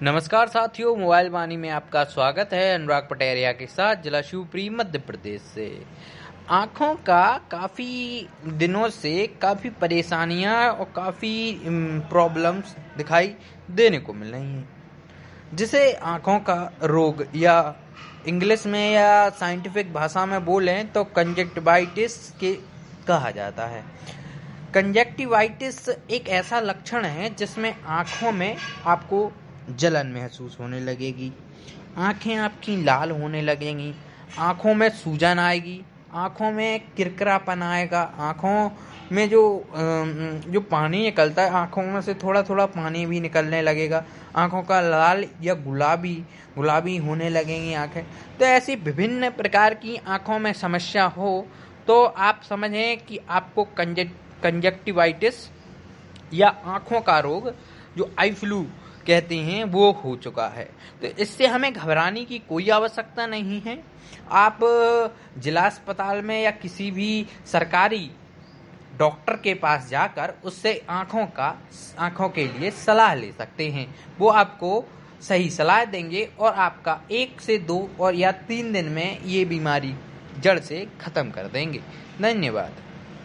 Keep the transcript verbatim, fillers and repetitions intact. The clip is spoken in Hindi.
नमस्कार साथियों, मोबाइल वाणी में आपका स्वागत है। अनुराग पटेरिया के साथ, जिला शिवपुरी, मध्य प्रदेश से। आँखों का काफ़ी दिनों से काफ़ी परेशानियां और काफ़ी प्रॉब्लम्स दिखाई देने को मिल रही हैं, जिसे आँखों का रोग या इंग्लिश में या साइंटिफिक भाषा में बोलें तो कंजक्टिवाइटिस के कहा जाता है। कंजक्टिवाइटिस एक ऐसा लक्षण है जिसमें आँखों में आपको जलन महसूस होने लगेगी, आंखें आपकी लाल होने लगेंगी, आंखों में सूजन आएगी, आंखों में किरकिरापन आएगा, आंखों में जो जो पानी निकलता है, आंखों में से थोड़ा थोड़ा पानी भी निकलने लगेगा, आंखों का लाल या गुलाबी गुलाबी होने लगेंगी आंखें। तो ऐसी विभिन्न प्रकार की आंखों में समस्या हो तो आप समझें कि आपको कंजक्टिवाइटिस या आंखों का रोग, जो आई फ्लू कहते हैं, वो हो चुका है। तो इससे हमें घबराने की कोई आवश्यकता नहीं है। आप जिला अस्पताल में या किसी भी सरकारी डॉक्टर के पास जाकर उससे आँखों का आँखों के लिए सलाह ले सकते हैं। वो आपको सही सलाह देंगे और आपका एक से दो और या तीन दिन में ये बीमारी जड़ से खत्म कर देंगे। धन्यवाद।